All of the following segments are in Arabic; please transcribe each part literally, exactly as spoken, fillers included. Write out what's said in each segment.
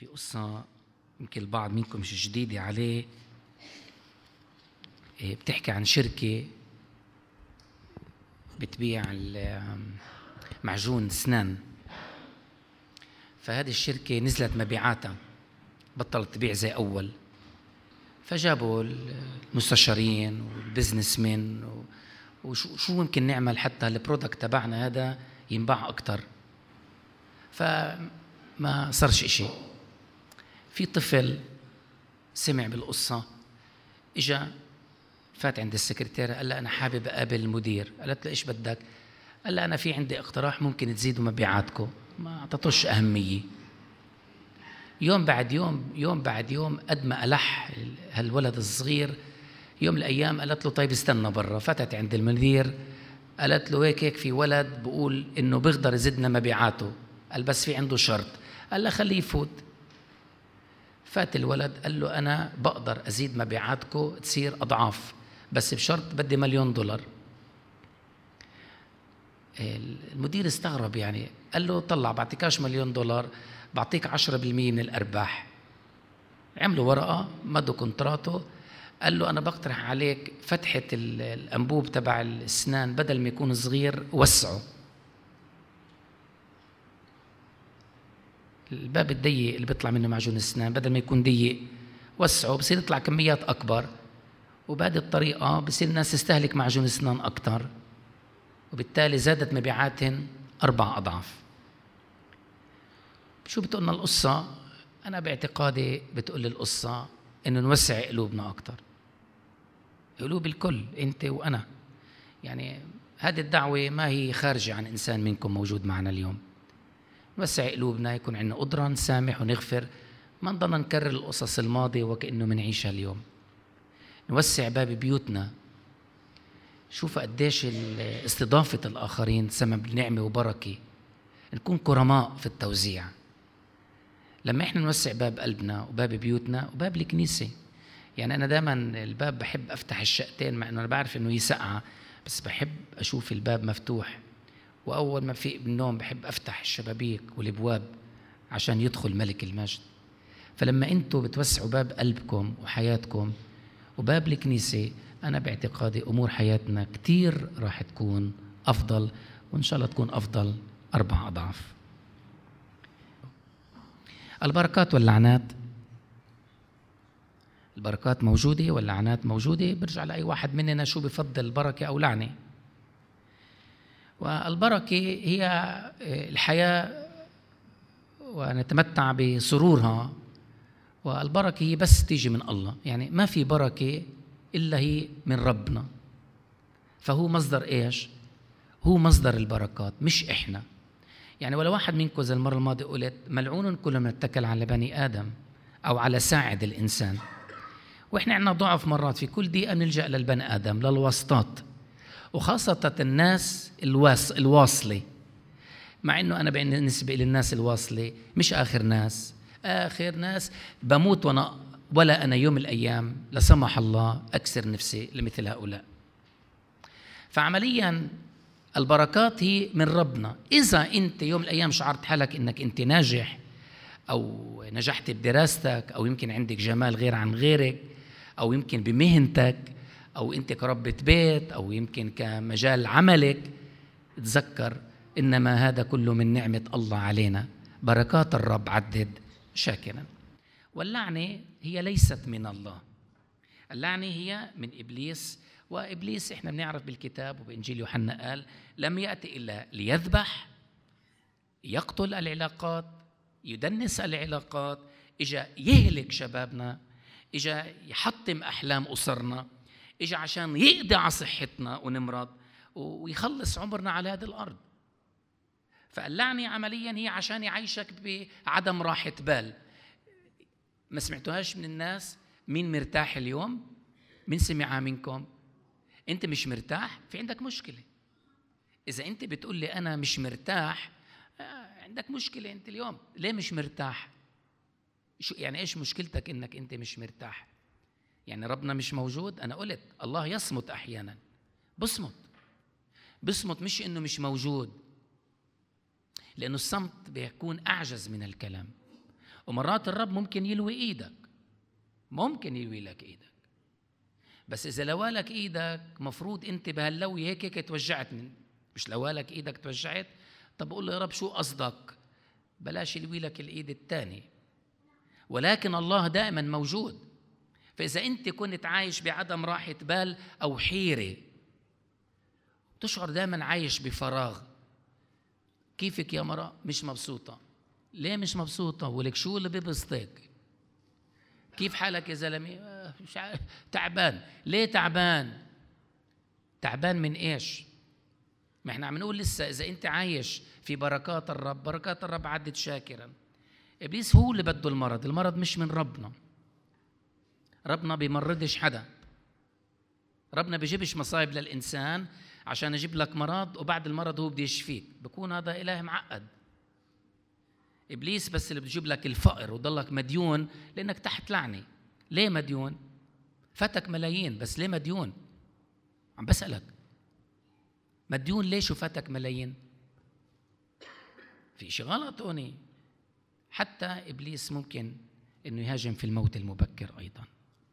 في قصة يمكن البعض منكم مش جديدة عليه، بتحكي عن شركة بتبيع معجون اسنان. فهذه الشركة نزلت مبيعاتها، بطلت تبيع زي أول، فجابوا المستشارين والبزنس مان وشو شو ممكن نعمل حتى البرودكت تبعنا هذا ينباع أكتر. فما صارش إشي. في طفل سمع بالقصة، إجا فات عند السكرتيرة، قال لها أنا حابب أقابل المدير. قالت له إيش بدك؟ قال لها أنا في عندي اقتراح ممكن تزيدوا مبيعاتكم. ما أعطتوش أهمية. يوم بعد يوم يوم بعد يوم قد ما ألح هالولد الصغير، يوم الأيام قالت له طيب استنى برا. فتت عند المدير، قالت له هيك هيك في ولد بقول إنه بيقدر يزيدنا مبيعاته، قال بس في عنده شرط. قال له خليه يفوت. فات الولد قال له أنا بقدر أزيد مبيعاتكم تصير أضعاف، بس بشرط بدي مليون دولار. المدير استغرب، يعني قال له طلع بعطيكاش مليون دولار، بعطيك عشرة بالمية من الأرباح. عملوا ورقة، مدوا كونتراته. قال له أنا بقترح عليك فتحة الأنبوب تبع الأسنان بدل ما يكون صغير وسعه. الباب الضيق اللي بيطلع منه معجون الأسنان بدل ما يكون ضيق وسعه، بصير يطلع كميات أكبر، وبهذه الطريقة بصير الناس تستهلك معجون أسنان أكتر، وبالتالي زادت مبيعاتهم أربع أضعاف. شو بتقولنا القصة؟ أنا باعتقادي بتقول القصة إنه نوسع قلوبنا أكتر، قلوب الكل، أنت وأنا. يعني هذه الدعوة ما هي خارجة عن إنسان منكم موجود معنا اليوم. نوسع قلوبنا، يكون عندنا قدرة نسامح ونغفر، ما نضلنا نكرر القصص الماضية وكأنه منعيشها اليوم. نوسع باب بيوتنا، شوف قديش استضافة الآخرين سبب نعمة وبركة. نكون كرماء في التوزيع. لما إحنا نوسع باب قلبنا وباب بيوتنا وباب الكنيسة، يعني أنا دائما الباب بحب أفتح الشقتين، مع أنه أنا بعرف أنه يسقع، بس بحب أشوف الباب مفتوح. وأول ما فيق بالنوم بحب أفتح الشبابيك والابواب عشان يدخل ملك المجد. فلما أنتوا بتوسعوا باب قلبكم وحياتكم وباب الكنيسة، أنا باعتقادي أمور حياتنا كتير راح تكون أفضل، وإن شاء الله تكون أفضل أربع أضعاف. البركات واللعنات، البركات موجودة واللعنات موجودة، برجع لأي واحد مننا شو بفضل البركة أو لعنة. والبركة هي الحياة ونتمتع بسرورها، والبركة هي بس تيجي من الله. يعني ما في بركة إلا هي من ربنا، فهو مصدر إيش؟ هو مصدر البركات مش إحنا. يعني ولا واحد منكم زي المرة الماضية قلت ملعون كل من اتكل على بني آدم أو على ساعد الإنسان. وإحنا عنا ضعف مرات، في كل دقيقة نلجأ للبني آدم، للواسطات، وخاصة الناس الواص الواصلة. مع إنه أنا بالنسبة للناس الواصلة مش آخر ناس، آخر ناس بموت وأنا ولا أنا يوم الأيام لا سمح الله أكسر نفسي لمثل هؤلاء. فعملياً البركات هي من ربنا. إذا أنت يوم الأيام شعرت حالك إنك أنت ناجح أو نجحت بدراستك، أو يمكن عندك جمال غير عن غيرك، أو يمكن بمهنتك، أو أنت كربة بيت، أو يمكن كمجال عملك، تذكر إنما هذا كله من نعمة الله علينا. بركات الرب عدد شاكرا. واللعنة هي ليست من الله، اللعنة هي من إبليس. وإبليس إحنا بنعرف بالكتاب وبإنجيل يوحنا قال لم يأتي إلا ليذبح، يقتل العلاقات، يدنس العلاقات، إجا يهلك شبابنا، إجا يحطم أحلام أسرنا، إجا عشان يقضي على صحتنا ونمرض ويخلص عمرنا على هذه الأرض. فاللعنة عمليا هي عشان يعيشك بعدم راحة بال. ما سمعتوهاش من الناس؟ مين مرتاح اليوم؟ مين سمعها منكم؟ أنت مش مرتاح؟ في عندك مشكلة. إذا أنت بتقول لي أنا مش مرتاح، عندك مشكلة أنت اليوم. ليه مش مرتاح؟ شو يعني إيش مشكلتك إنك أنت مش مرتاح؟ يعني ربنا مش موجود؟ أنا قلت الله يصمت أحيانا، بصمت بصمت مش إنه مش موجود، لأنه الصمت بيكون أعجز من الكلام. ومرات الرب ممكن يلوي ايدك، ممكن يلوي لك ايدك، بس اذا لوالك ايدك مفروض انت بهاللوي هيك هيك توجعت، من مش لوالك ايدك توجعت، طب قول له يا رب شو قصدك، بلاش يلوي لك الايد الثاني. ولكن الله دائما موجود. فاذا انت كنت عايش بعدم راحة بال او حيرة، تشعر دائما عايش بفراغ، كيفك يا مرأة مش مبسوطة؟ ليه مش مبسوطة؟ ولك شو اللي بيبسطك؟ كيف حالك يا زلمة؟ آه مش عارف. تعبان. ليه تعبان؟ تعبان من ايش؟ ما احنا عم نقول لسه اذا انت عايش في بركات الرب، بركات الرب عدت شاكرا. ابليس هو اللي بده المرض، المرض مش من ربنا. ربنا بيمرضش حدا، ربنا بيجيبش مصايب للإنسان عشان يجيب لك مرض وبعد المرض هو بده يشفيك، بكون هذا إله معقد. إبليس بس اللي بيجيب لك الفقر وضلك مديون لأنك تحت لعنة. ليه مديون؟ فاتك ملايين، بس ليه مديون؟ عم بسألك، مديون ليش وفاتك ملايين؟ في شيء غلط هوني. حتى إبليس ممكن إنه يهاجم في الموت المبكر أيضا.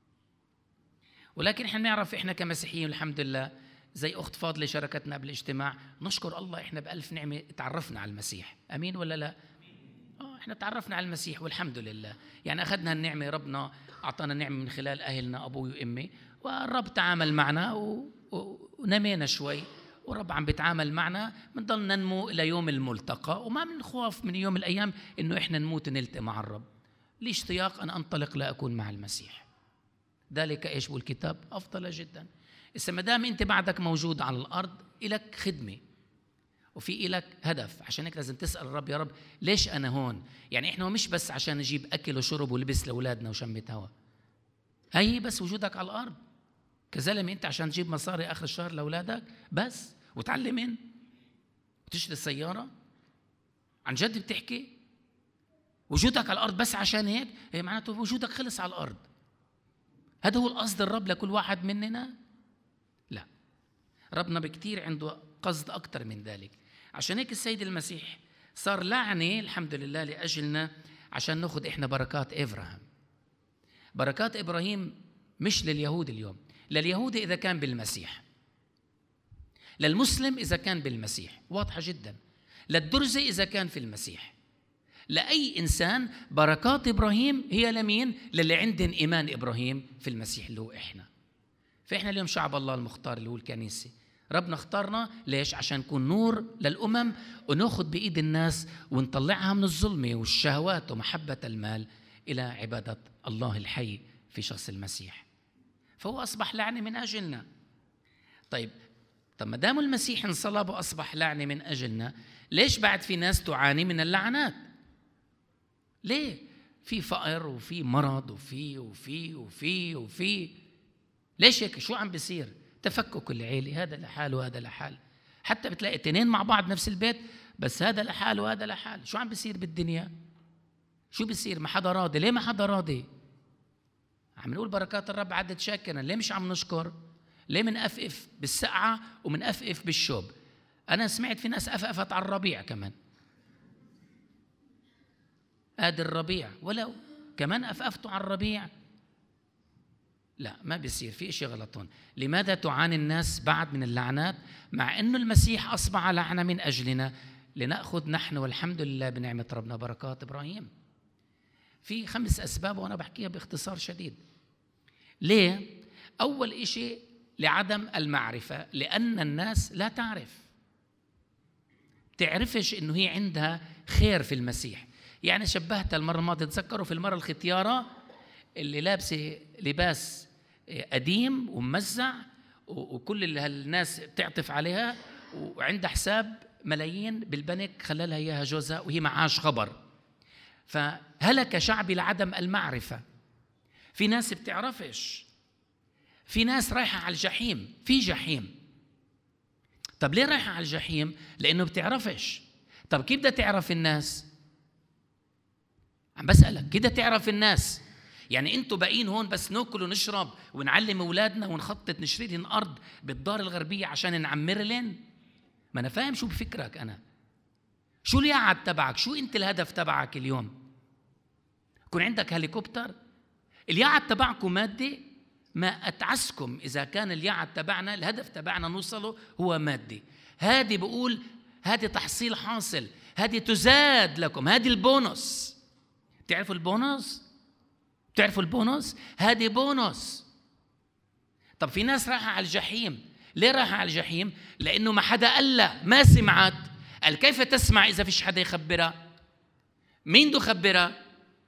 ولكن احنا نعرف احنا كمسيحيين الحمد لله، زي أخت فاضلة شاركتنا بالاجتماع، نشكر الله احنا بألف نعمة تعرفنا على المسيح. أمين ولا لا؟ آه احنا تعرفنا على المسيح والحمد لله. يعني أخذنا النعمة، ربنا أعطانا نعمة من خلال أهلنا أبوي وأمي، والرب تعامل معنا و... ونمينا شوي، ورب عم بيتعامل معنا، بنضل ننمو إلى يوم الملتقى، وما بنخاف من يوم الأيام إنه إحنا نموت ونلتقي مع الرب. لي اشتياق أن أنطلق لأكون مع المسيح، ذلك إيش بقول الكتاب؟ أفضل جدا. إذا ما دام أنت بعدك موجود على الأرض، إلك خدمة وفي إلك هدف، عشان هيك لازم تسأل الرب، يا رب ليش أنا هون؟ يعني إحنا مش بس عشان نجيب أكل وشرب ولبس لأولادنا وشمة هوا، هي بس وجودك على الأرض كزلمة أنت عشان تجيب مصاري آخر الشهر لأولادك بس، وتعلمين وتشتري السيارة؟ عن جد بتحكي؟ وجودك على الأرض بس عشان هيك؟ هي معناته وجودك خلص على الأرض. هذا هو القصد الرب لكل واحد مننا؟ لا، ربنا بكتير عنده قصد أكتر من ذلك. عشان هيك السيد المسيح صار لعنة الحمد لله لأجلنا، عشان ناخد إحنا بركات إبراهيم. بركات إبراهيم مش لليهود اليوم، لليهود إذا كان بالمسيح، للمسلم إذا كان بالمسيح، واضحة جدا، للدرزي إذا كان في المسيح، لأي إنسان بركات إبراهيم هي لمين؟ للي عندن إيمان إبراهيم في المسيح اللي هو إحنا. فإحنا اليوم شعب الله المختار اللي هو الكنيسة، ربنا اختارنا ليش؟ عشان نكون نور للأمم، ونأخذ بإيد الناس ونطلعها من الظلمة والشهوات ومحبة المال إلى عبادة الله الحي في شخص المسيح. فهو أصبح لعنة من أجلنا. طيب طب ما دام المسيح انصلب وأصبح لعنة من أجلنا، ليش بعد في ناس تعاني من اللعنات؟ ليه؟ في فقر وفي مرض وفي وفي وفي وفي ليش هيك؟ شو عم بيصير؟ تفكك العيلة، هذا لحاله وهذا لحال، حتى بتلاقي اثنين مع بعض نفس البيت بس هذا لحاله وهذا لحال. شو عم بيصير بالدنيا؟ شو بيصير؟ ما حدا راضي. ليه ما حدا راضي؟ عم نقول بركات الرب عدت شاكرا، ليه مش عم نشكر؟ ليه منقفقف بالسقعة ومنقفقف بالشوب؟ أنا سمعت في ناس أفقفت على الربيع كمان، آدي الربيع ولو كمان أفقفتوا على الربيع. لا، ما بيصير، في إشي غلط هون. لماذا تعاني الناس بعد من اللعنات مع أنه المسيح أصبح لعنة من أجلنا لنأخذ نحن والحمد لله بنعمة ربنا بركات إبراهيم؟ في خمس أسباب وأنا بحكيها باختصار شديد. ليه؟ أول إشي لعدم المعرفة، لأن الناس لا تعرف، تعرفش إنه هي عندها خير في المسيح. يعني شبهتها المرة الماضية، تذكروا في المرة الختيارة اللي لابسة لباس قديم وممزع وكل اللي هالناس بتعطف عليها، وعندها حساب ملايين بالبنك خلالها إياها جوزها وهي معاش خبر. فهلك شعبي لعدم المعرفة. في ناس بتعرفش، في ناس رايحة على الجحيم، في جحيم. طب ليه رايحة على الجحيم؟ لأنه بتعرفش. طب كيف بدها تعرف الناس؟ عم بسألك، كده تعرف الناس؟ يعني انتوا باقيين هون بس ناكل ونشرب ونعلم اولادنا ونخطط نشتري لهم ارض بالدار الغربيه عشان نعمر لهم؟ ما انا فاهم شو بفكرك، انا شو اليعد تبعك، شو انت الهدف تبعك اليوم؟ يكون عندك هليكوبتر. اليعد تبعكم مادي، ما أتعسكم إذا كان اليعد تبعنا الهدف تبعنا نوصله هو مادي. هذه بقول هذه تحصيل حاصل، هذه تزاد لكم، هذه البونص. تعرفوا البونص؟ تعرفوا البونص؟ هذه بونص. طب في ناس راحة على الجحيم. ليه راحة على الجحيم؟ لأنه ما حدا قال لها، ما سمعت. قال كيف تسمع إذا فيش حدا يخبرها؟ مين دو خبرها؟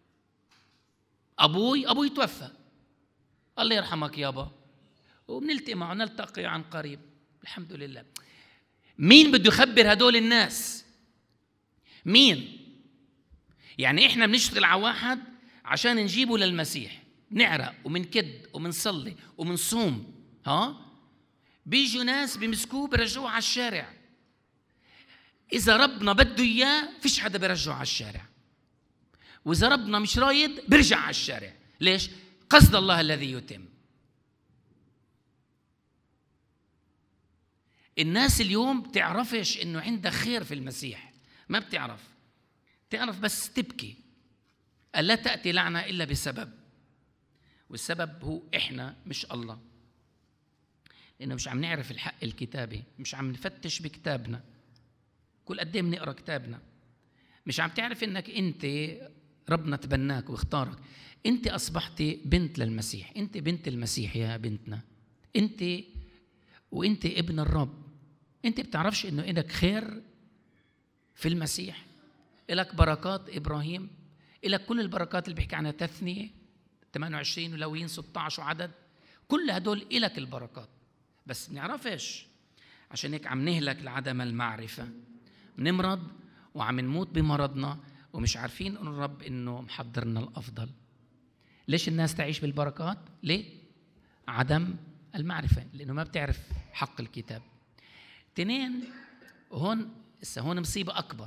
أبوي أبوي توفى، الله يرحمك يابا، وبنلتقي معه، نلتقي عن قريب الحمد لله. مين بده يخبر هدول الناس؟ مين؟ يعني إحنا بنشتغل على واحد عشان نجيبه للمسيح، نعرق ومنكد ومنصلي ومنصوم، ها؟ بيجوا ناس بيمسكوه برجعوه على الشارع. إذا ربنا بده إياه فيش حدا برجعه على الشارع، وإذا ربنا مش رايد برجع على الشارع. ليش؟ قصد الله الذي يتم. الناس اليوم بتعرفش إنه عندها خير في المسيح، ما بتعرف، تعرف بس تبكي. ألا تأتي لعنة إلا بسبب، والسبب هو إحنا مش الله، لأنه مش عم نعرف الحق الكتابي، مش عم نفتش بكتابنا، كل قد ايه بنقرا كتابنا. مش عم تعرف إنك أنت ربنا تبناك واختارك، أنت أصبحتي بنت للمسيح، أنت بنت المسيح يا بنتنا، أنت وأنت ابن الرب. أنت بتعرفش إنه إنك خير في المسيح، إلك بركات إبراهيم، إلك كل البركات اللي بيحكي عنها تثنية ثمانية وعشرين ولويين ستة عشر وعدد، كل هدول إلك البركات، بس بنعرفش. عشان هيك عم نهلك لعدم المعرفة، نمرض وعم نموت بمرضنا ومش عارفين إن الرب إنه محضرنا الأفضل. ليش الناس تعيش بالبركات؟ ليه؟ عدم المعرفة، لأنه ما بتعرف حق الكتاب. تنين، هون هون مصيبة أكبر،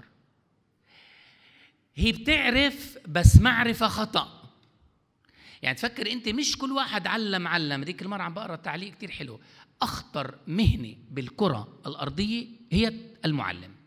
هي بتعرف بس معرفة خطأ. يعني تفكر أنت مش كل واحد علم علم. ديك المرة عم بقرأ تعليق كتير حلو، أخطر مهنة بالكرة الأرضية هي المعلم.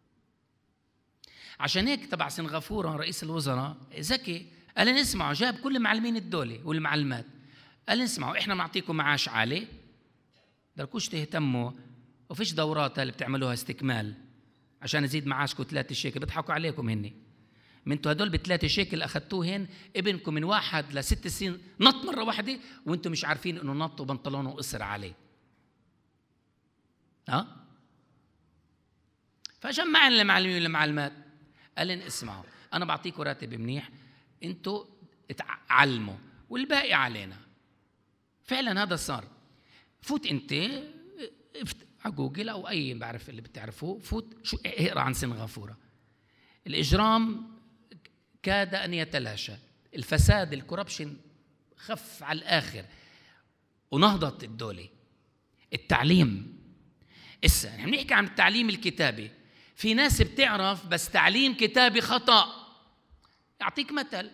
عشان هيك تبع سنغافورة رئيس الوزراء ذكي، قال نسمعوا، جاب كل معلمين الدولة والمعلمات، قال نسمعوا، إحنا نعطيكم معاش عالي، بدكوش تهتموا، وفيش دورات اللي بتعملوها استكمال عشان يزيد معاشكم ثلاثة شيكل، بيضحكوا عليكم هني. منتوا هدول بثلاثة شيكل أخذتوهن، ابنكم من واحد لست سنين نط مرة واحدة وانتم مش عارفين إنه نط وبنطلونه قصر عليه. ها؟ فجمع المعلمين والمعلمات، قال لن اسمعوا، أنا بعطيكم راتب منيح، انتوا اتعلموا والباقي علينا. فعلا هذا صار. فوت انت على جوجل او اي بعرف اللي بتعرفوه، فوت شو اقرا عن سنغافوره. الاجرام كاد ان يتلاشى، الفساد الكوربشن خف على الاخر، ونهضت الدوله. التعليم، اسا نحن بنحكي عن التعليم الكتابي. في ناس بتعرف بس تعليم كتابي خطأ. أعطيك مثل،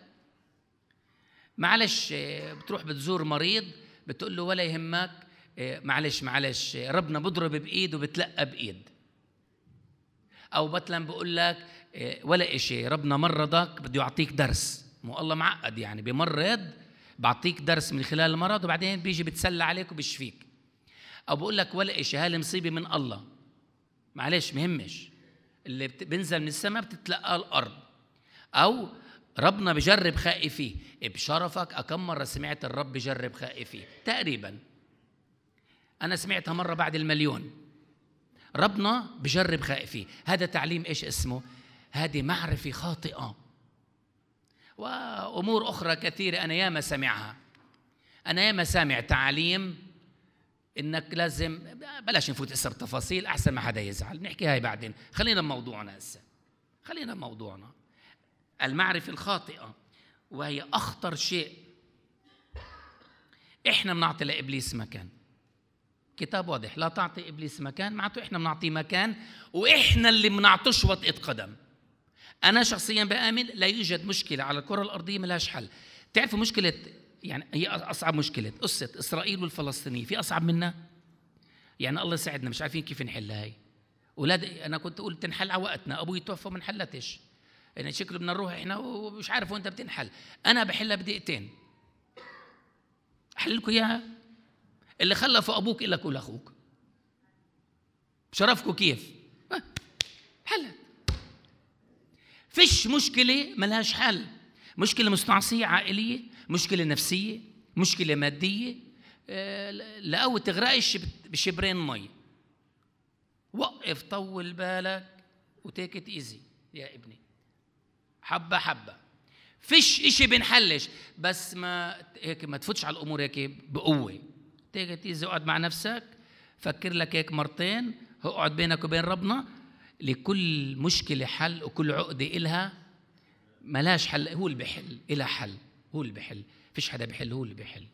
معلش بتروح بتزور مريض بتقول له ولا يهمك، معلش معلش ربنا بضرب بإيد وبتلقى بإيد. أو مثلا بقول لك ولا إشي ربنا مرضك بده يعطيك درس، مو الله معقد يعني بمرض بعطيك درس من خلال المرض وبعدين بيجي بتسلى عليك وبيشفيك. أو بقول لك ولا إشي هاي مصيبة من الله، معلش مهمش، اللي بنزل من السماء بتتلقى الأرض. أو ربنا بجرب خائفيه، بشرفك أكم مرة سمعت الرب بجرب خائفيه؟ تقريبا أنا سمعتها مرة بعد المليون. ربنا بجرب خائفيه، هذا تعليم إيش اسمه؟ هذه معرفة خاطئة. وأمور أخرى كثيرة أنا ياما سمعها، أنا ياما سامع تعليم إنك لازم، بلاش نفوت إسر تفاصيل أحسن ما حدا يزعل، نحكي هاي بعدين، خلينا بموضوعنا هسه، خلينا بموضوعنا. المعرفة الخاطئة وهي أخطر شيء. إحنا بنعطي لإبليس مكان، كتاب واضح، لا تعطي إبليس مكان، معناته إحنا بنعطيه مكان وإحنا اللي بنعطش وطئة قدم. أنا شخصياً بآمن لا يوجد مشكلة على الكرة الأرضية ملهاش حل. تعرفوا مشكلة، يعني هي أصعب مشكلة قصة إسرائيل والفلسطينيين، في أصعب منها؟ يعني الله يساعدنا مش عارفين كيف نحلها هاي. أولاد أنا كنت أقول تنحل على وقتنا، أبوي توفى ما انحلتش، يعني شكله بدنا نروح احنا ومش عارف وانت بتنحل. انا بحلها بدقيقتين، احل لكم اياها. اللي خلفوا ابوك لك ولا اخوك، شرفكم كيف حلت. فيش مشكله ملهاش حل. مشكله مستعصيه عائليه، مشكله نفسيه، مشكله ماديه، لقوة تغرقش بشبرين مي. وقف، طول بالك وتيكت ايزي يا ابني، حبه حبه. فيش اشي بنحلش، بس ما هيك ما تفوتش على الامور هيك بقوه. تيجي ايزي، اقعد مع نفسك، فكر لك هيك مرتين، اقعد بينك وبين ربنا. لكل مشكله حل، وكل عقده إلها ملاش حل. هو اللي بيحل، إلها حل، هو اللي بيحل. فيش حدا بيحل، هو اللي بيحل.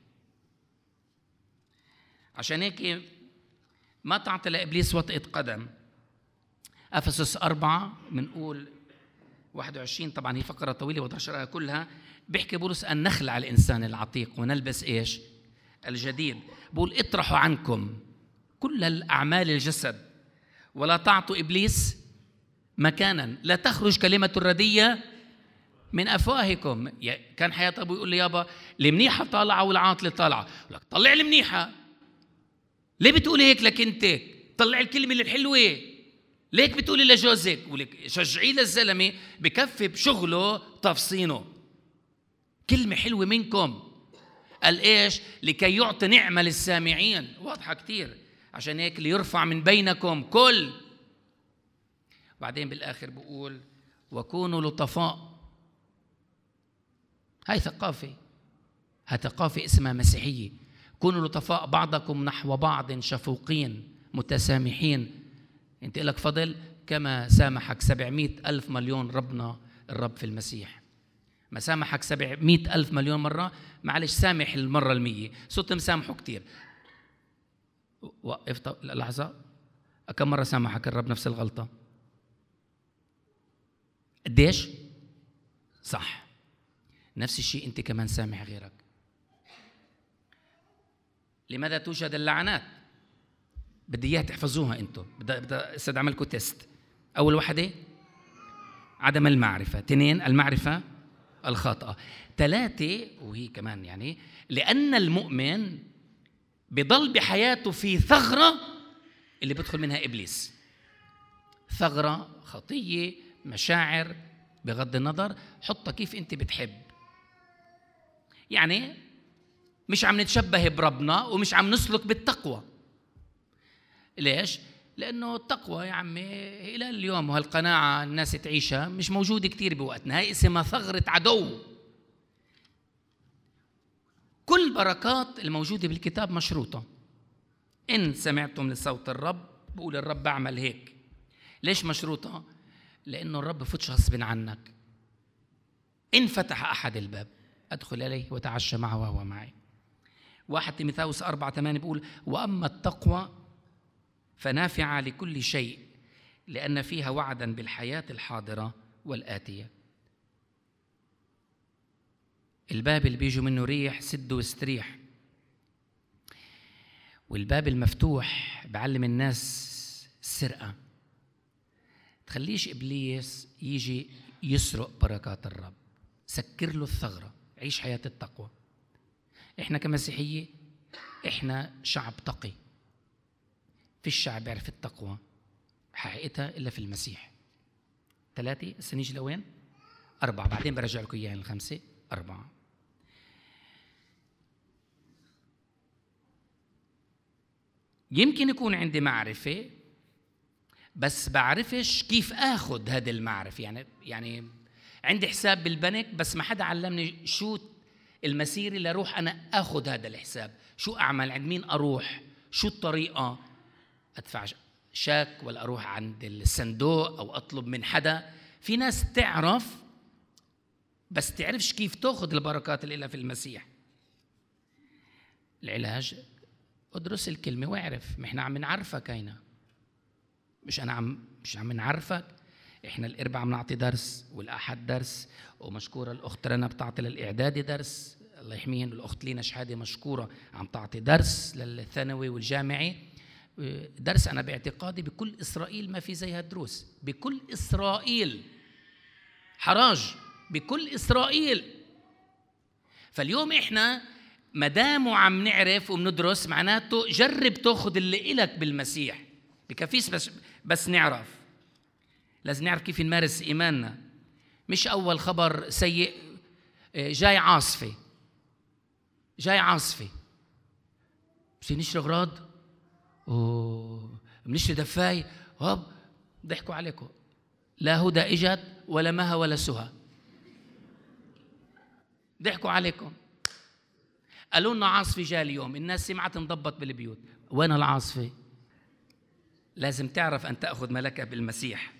عشان هيك ما تعطي لابليس وطئة قدم. افسس أربعة بنقول واحد وعشرين، طبعا هي فقره طويله وبدي اشرحها كلها. بيحكي بولس ان نخلع الانسان العتيق ونلبس ايش؟ الجديد. بقول اطرحوا عنكم كل الاعمال الجسد ولا تعطوا ابليس مكانا، لا تخرج كلمه الرديه من افواهكم. كان حياة ابوي يقول لي يابا المنيحه طالعه والعاطله طالعه. يقول لك طلع المنيحه، ليه بتقولي هيك لك انت؟ طلع الكلمه الحلوه، ليك بتقولي لجوزك؟ ولك شجعيه للزلمه بكفي بشغله تفصينه. كلمه حلوه منكم. قال ايش؟ لكي يعطي نعمه للسامعين. واضحه كتير. عشان هيك ليرفع من بينكم كل. بعدين بالاخر بقول وكونوا لطفاء. هاي ثقافه، هاي ثقافه اسمها مسيحيه. كونوا لطفاء بعضكم نحو بعض، شفوقين متسامحين. انت لك فضل كما سامحك سبعمائة ألف مليون ربنا الرب في المسيح. ما سامحك سبعمائة ألف مليون مرة، معلش سامح المرة المية. صرت مسامحه كتير. وقف لحظة، كم مرة سامحك الرب نفس الغلطة؟ قديش؟ صح. نفس الشيء انت كمان سامح غيرك. لماذا توجد اللعنات؟ بدي اياها تحفظوها انتم. بدي بدي استاذ اعملكم تيست. اول وحده عدم المعرفه، اثنين المعرفه الخاطئه، ثلاثه وهي كمان يعني لان المؤمن بضل بحياته في ثغره اللي بدخل منها ابليس. ثغره خطيه، مشاعر، بغض النظر حطها كيف انت بتحب. يعني مش عم نتشبه بربنا ومش عم نسلك بالتقوى. ليش؟ لأنه التقوى يا عمي إلى اليوم وهالقناعة الناس تعيشها مش موجودة كتير بوقتنا. هاي اسمها ثغرة عدو. كل بركات الموجودة بالكتاب مشروطة. إن سمعتم لصوت الرب، بقول الرب أعمل هيك. ليش مشروطة؟ لأنه الرب فتش غصب عنك. إن فتح أحد الباب أدخل إليه وتعشى معه وهو معي. واحد تيموثاوس أربعة ثمانية بيقول وأما التقوى فنافعة لكل شيء لأن فيها وعدا بالحياة الحاضرة والآتية. الباب اللي بيجوا منه ريح سده واستريح، والباب المفتوح بعلم الناس السرقة. تخليش إبليس يجي يسرق بركات الرب. سكر له الثغرة، عيش حياة التقوى. إحنا كمسيحية إحنا شعب تقي. في الشعب يعرف التقوى حقيقتها إلا في المسيح. ثلاثة. هسه نيجي لوين؟ أربعة. بعدين برجع لكم إياها الخمسة. أربعة. يمكن يكون عندي معرفة بس بعرفش كيف آخذ هذه المعرفة. يعني يعني عندي حساب بالبنك بس ما حدا علمني شو المسيرة اللي أروح أنا أخذ هذا الحساب. شو أعمل؟ عند مين أروح؟ شو الطريقة؟ أدفع شاك ولا أروح عند الصندوق أو أطلب من حدا؟ في ناس تعرف بس تعرفش كيف تأخذ البركات اللي لها في المسيح. العلاج ادرس الكلمة واعرف. ما احنا عم نعرفك هينا، مش أنا عم مش عم نعرفك. احنا الأربعاء بنعطي درس والأحد درس، ومشكورة الأخت رنا بتعطي للإعدادي درس الله يحميهن، والأخت لينا شحادة مشكورة عم تعطي درس للثانوي والجامعي. درس أنا باعتقادي بكل إسرائيل ما في زي هالدروس. بكل إسرائيل حراج بكل إسرائيل. فاليوم إحنا مدامو عم نعرف وبندرس، معناته جرب تأخذ اللي إلك بالمسيح. بكفيش بس, بس نعرف، لازم نعرف كيف نمارس إيماننا. مش أول خبر سيء جاي عاصفة جاي عاصفة بس نشري أغراض ومنشري دفاي، هوب ضحكوا عليكم. لا هدى إجت ولا مها ولا سهى، ضحكوا عليكم. قالوا لنا عاصفة جاء اليوم، الناس سمعت انضبط بالبيوت. وين العاصفة؟ لازم تعرف أن تأخذ ملكة بالمسيح.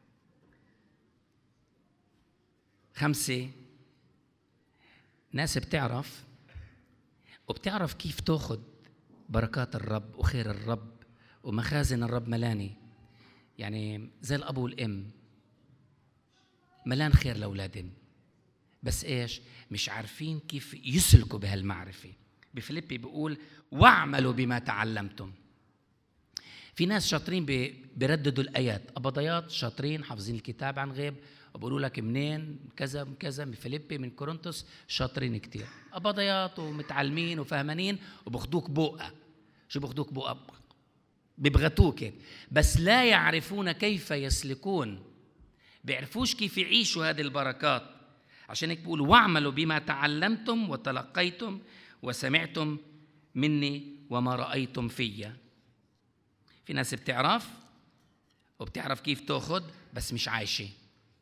خمسة، ناس بتعرف وبتعرف كيف تأخذ بركات الرب وخير الرب ومخازن الرب ملاني. يعني زي الأب والأم ملان خير لأولادهم، بس إيش؟ مش عارفين كيف يسلكوا بهالمعرفة. بفيليبي بيقول واعملوا بما تعلمتم. في ناس شاطرين بيرددوا الآيات، أبضيات شاطرين حافظين الكتاب عن غيب وبقولوا لك منين كذا كذا، من فيليبي من كورنثوس، شاطرين كتير أبضيات ومتعلمين وفهمانين، وبخدوك بوقة. شو بخدوك بوقة؟ ببغتوك، بس لا يعرفون كيف يسلكون، بيعرفوش كيف يعيشوا هذه البركات. عشان هيك بيقول واعملوا بما تعلمتم وتلقيتم وسمعتم مني وما رأيتم فيا. في ناس بتعرف وبتعرف كيف تأخذ بس مش عايشة.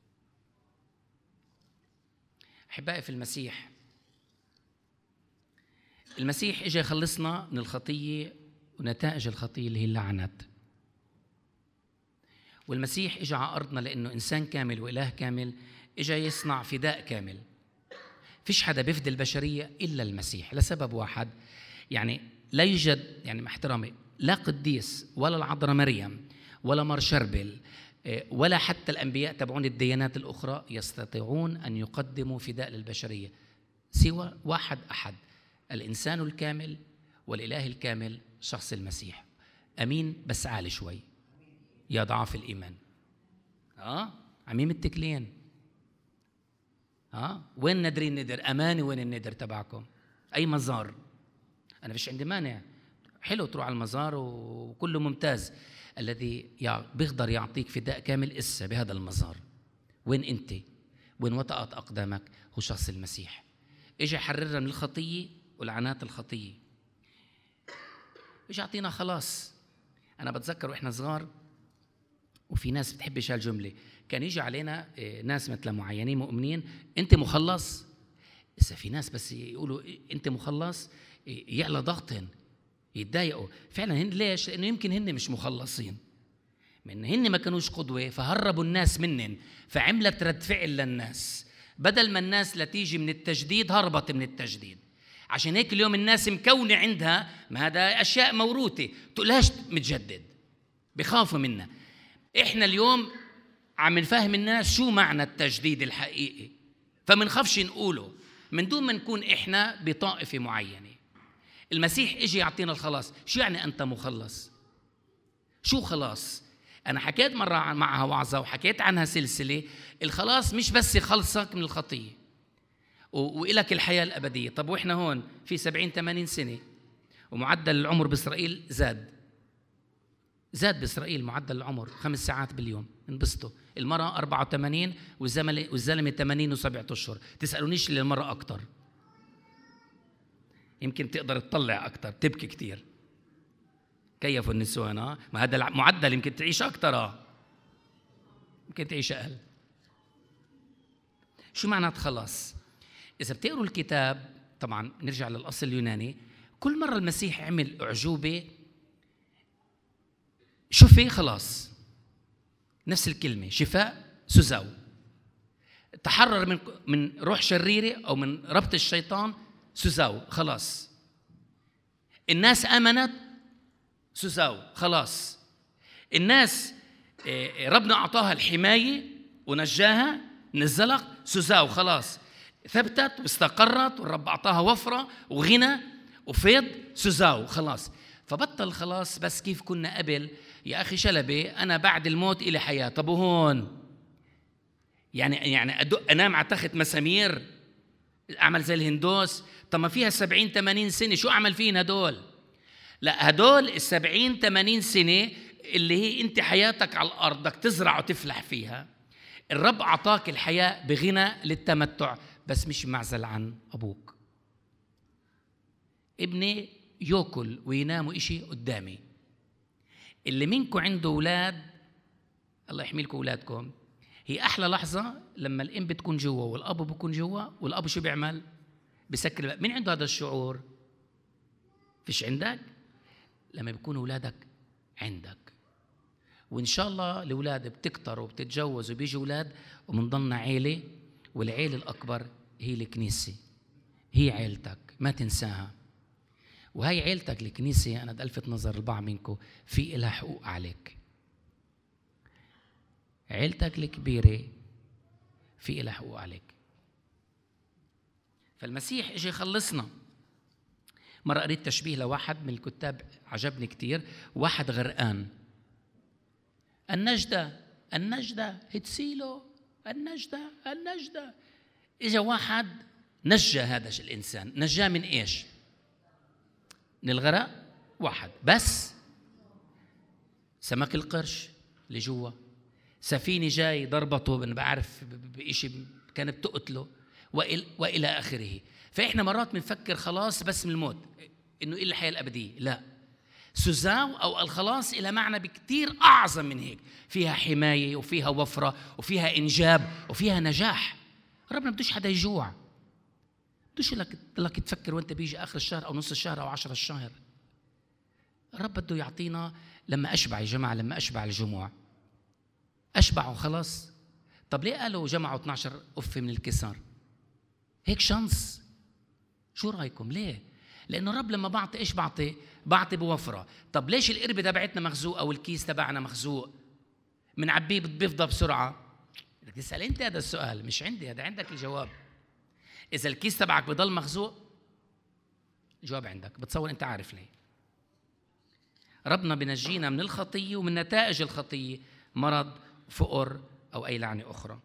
أحبائي في المسيح، المسيح إجا يخلصنا من الخطية ونتائج الخطية اللي هي اللعنات. والمسيح إجا على أرضنا لأنه إنسان كامل وإله كامل، إجا يصنع فداء كامل. فيش حدا بيفدي البشرية إلا المسيح، لسبب واحد. يعني لا يوجد، يعني مع احترامي، لا قديس ولا العذراء مريم ولا مار شربل ولا حتى الأنبياء تبعون الديانات الأخرى يستطيعون أن يقدموا فداء للبشرية سوى واحد أحد، الإنسان الكامل والإله الكامل، شخص المسيح. أمين؟ بس عالي شوي يا ضعاف الإيمان. آه عميم التكلين. آه وين ندري الندر؟ أماني وين الندر تبعكم؟ أي مزار؟ أنا فيش عندي مانع، حلو تروح على المزار وكله ممتاز. الذي بيقدر يعطيك فداء كامل إسا بهذا المزار. وين أنت؟ وين وطأت أقدامك؟ هو شخص المسيح. إجا يحررنا من الخطية ولعنات الخطية، إجا يعطينا خلاص. أنا بتذكر وإحنا صغار، وفي ناس بتحبش هالجملة، كان يجي علينا ناس مثل معينين مؤمنين، أنت مخلص. إذا في ناس بس يقولوا أنت مخلص يعلى ضغطهم، يتضايقوا فعلا. هن ليش؟ لأنه يمكن هن مش مخلصين، من هن ما كانوش قدوة فهربوا الناس منن، فعملت رد فعل للناس. بدل ما الناس لا تيجي من التجديد هربت من التجديد. عشان هيك اليوم الناس مكونة عندها ما هذا أشياء موروثة، تقولهاش متجدد، بخافوا منها. إحنا اليوم عم نفهم الناس شو معنى التجديد الحقيقي، فمنخافش نقوله من دون ما نكون إحنا بطائفة معينة. المسيح إجي يعطينا الخلاص. شو يعني أنت مخلص؟ شو خلاص؟ أنا حكيت مرة معها وعظة وحكيت عنها سلسلة. الخلاص مش بس يخلصك من الخطية وإلك الحياة الأبدية. طب وإحنا هون في سبعين ثمانين سنة ومعدل العمر بإسرائيل زاد زاد بإسرائيل معدل العمر خمس ساعات باليوم، انبسطوا. المرأة أربعة وثمانين والزلمة ثمانين وسبعة أشهر. تسألونيش للمرأة أكتر، يمكن تقدر تطلع أكتر، تبكي كتير. كيفوا النسوان؟ ما هذا المعدل، يمكن تعيش أكتر، يمكن تعيش أقل. شو معنى خلاص؟ إذا بتقروا الكتاب، طبعا نرجع للأصل اليوناني، كل مرة المسيح عمل أعجوبة شو في خلاص، نفس الكلمة شفاء سوزاو. تحرر من من روح شريرة أو من ربط الشيطان، سوزاو خلاص. الناس آمنت، سوزاو خلاص. الناس ربنا أعطاها الحماية ونجاها من الزلق، سوزاو خلاص. ثبتت واستقرت والرب أعطاها وفرة وغنى وفيض، سوزاو خلاص. فبطل خلاص بس كيف كنا قبل، يا أخي شلبي أنا بعد الموت إلي حياة. طب وهون يعني يعني أدق أنام على تخت مسامير أعمل زي الهندوس؟ طب ما فيها سبعين ثمانين سنة، شو أعمل فيهن هدول؟ لا، هدول السبعين ثمانين سنة اللي هي أنت حياتك على الأرض بدك تزرع وتفلح فيها. الرب أعطاك الحياة بغنى للتمتع، بس مش معزل عن أبوك. ابني يأكل وينام وإشي قدامي. اللي منكم عنده أولاد، الله يحميلكم أولادكم، هي أحلى لحظة لما الأم بتكون جوا والأب بيكون جوا، والأب شو بيعمل؟ بسكر. مين عنده هذا الشعور؟ فيش عندك؟ لما بيكونوا أولادك عندك. وإن شاء الله الأولاد بتكتروا وبتتجوزوا وبيجوا أولاد ومنضلنا عيلة، والعيلة الأكبر هي الكنيسة، هي عيلتك ما تنساها. وهي عيلتك الكنيسة أنا بدي ألفت نظر البعض منكم في إلها حقوق عليك. عيلتك الكبيرة في إلها حقوق عليك. فالمسيح إجي يخلصنا. مرة قريت تشبيه لواحد من الكتاب عجبني كتير، واحد غرقان، النجدة النجدة هتسيله، النجدة النجدة. إجا واحد نجى هذا الإنسان. نجاه من إيش؟ من الغرق. واحد بس سمك القرش اللي جوا، سفينة جاي ضربته أنا بعرف بإشي كانت بتقتله، وإلى, وإلى آخره. فإحنا مرات بنفكر خلاص بس من الموت إنه إلا الحياة الأبدية. لا، سوزاو أو الخلاص إلى معنى بكتير أعظم من هيك. فيها حماية وفيها وفرة وفيها إنجاب وفيها نجاح. ربنا بدوش حدا يجوع، بدوش لك لك تفكر وانت بيجي آخر الشهر أو نص الشهر أو عشر الشهر. الرب بده يعطينا لما أشبع. يا جماعة لما أشبع الجموع أشبعوا خلاص. طب ليه قالوا جمعوا اثني عشر أف من الكسار؟ هيك شانس. شو رأيكم ليه؟ لأنه الرب لما بعطي إيش بعطي؟ بعطي بوفرة. طب ليش القربة تبعتنا مخزوق أو الكيس تبعنا مخزوق؟ من عبيه بيفضى بسرعة. بدك تسأل أنت هذا السؤال، مش عندي، هذا عندك الجواب. إذا الكيس تبعك بضل مخزوق الجواب عندك. بتصور أنت عارف ليه؟ ربنا بنجينا من الخطية ومن نتائج الخطية، مرض، فقر أو أي لعنة أخرى.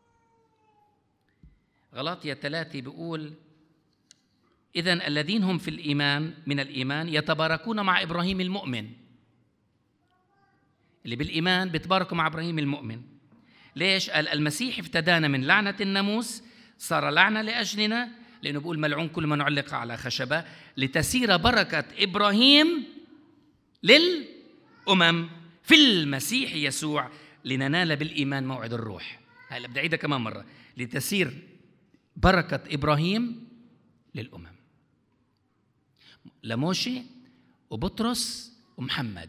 غلاطية ثلاثة بيقول إذن الذين هم في الإيمان من الإيمان يتباركون مع إبراهيم المؤمن. اللي بالإيمان بيتباركوا مع إبراهيم المؤمن. ليش؟ قال المسيح افتدانا من لعنة الناموس، صار لعنة لأجلنا، لأنه بيقول ملعون كل من علق على خشبة، لتسير بركة إبراهيم للأمم في المسيح يسوع لننال بالإيمان موعد الروح. هلا بدي أعيدها كمان مرة، لتسير بركة إبراهيم للأمم، لموشي وبطرس ومحمد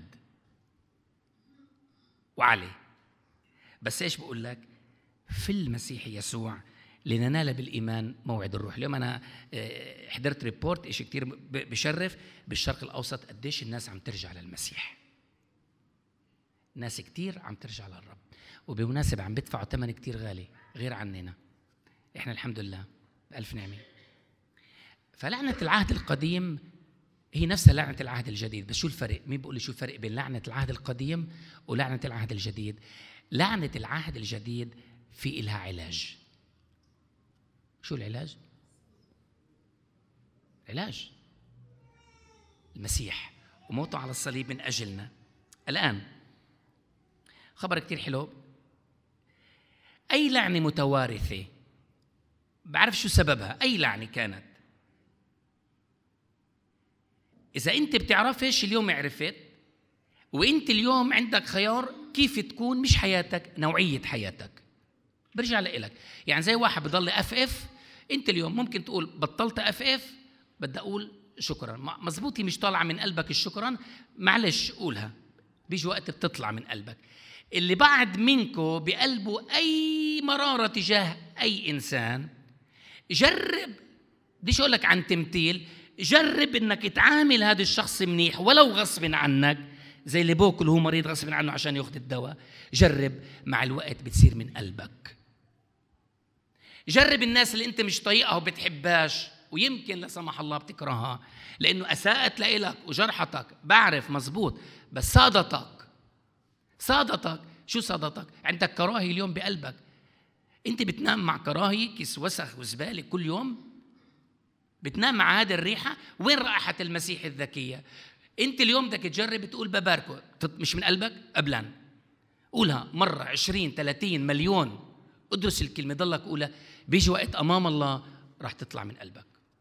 وعلي. بس إيش بقول لك؟ في المسيح يسوع لننال بالإيمان موعد الروح. اليوم أنا حضرت ريبورت إشي كتير بشرف بالشرق الأوسط، قديش الناس عم ترجع للمسيح. ناس كتير عم ترجع للرب، وبمناسبة عم بدفعوا ثمن كتير غالي غير عننا. إحنا الحمد لله بألف نعمة. فلعنة العهد القديم هي نفسها لعنة العهد الجديد. بس شو الفرق؟ مين بيقول لي شو الفرق بين لعنة العهد القديم ولعنة العهد الجديد؟ لعنة العهد الجديد في إلها علاج. شو العلاج؟ علاج المسيح وموته على الصليب من أجلنا. الآن خبر كتير حلو. أي لعنة متوارثة بعرف شو سببها، أي لعنة كانت، إذا أنت بتعرفش اليوم عرفت، وأنت اليوم عندك خيار كيف تكون مش حياتك، نوعية حياتك برجع لإلك. يعني زي واحد بضل أف أف، أنت اليوم ممكن تقول بطلت أف أف، بدي أقول شكرا. مزبوطي مش طالعة من قلبك الشكرا، معلش قولها، بيجي وقت بتطلع من قلبك. اللي بعد منكو بقلبه أي مرارة تجاه أي إنسان، جرب، بديش أقول لك عن تمثيل، جرب إنك تعامل هذا الشخص منيح ولو غصب عنك، زي اللي بوكل هو مريض غصب عنه عشان ياخذ الدواء. جرب، مع الوقت بتصير من قلبك. جرب الناس اللي أنت مش طايقها وبتحبهاش، ويمكن لا سمح الله بتكرهها لأنه أساءت لإلك وجرحتك، بعرف مزبوط، بس صادتك صادتك شو صادتك؟ عندك كراهية اليوم بقلبك. أنت بتنام مع كراهية، كيس وسخ وزبالة كل يوم، بتنام مع هذه الريحة. وين رائحة المسيح الذكية؟ أنت اليوم بدك تجرب تقول بباركه، مش من قلبك أبلاً، قولها مرة عشرين ثلاثين مليون، ادرس الكلمة ضلك قولها، بيجي وقت أمام الله راح تطلع من قلبك.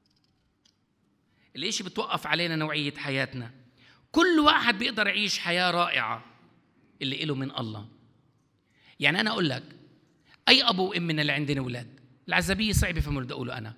الاشي بتوقف علينا نوعية حياتنا. كل واحد بيقدر يعيش حياة رائعة اللي إله من الله. يعني أنا أقول لك أي أبو وأم من اللي عندنا أولاد العزبية صعبة فما بدي أقوله أنا.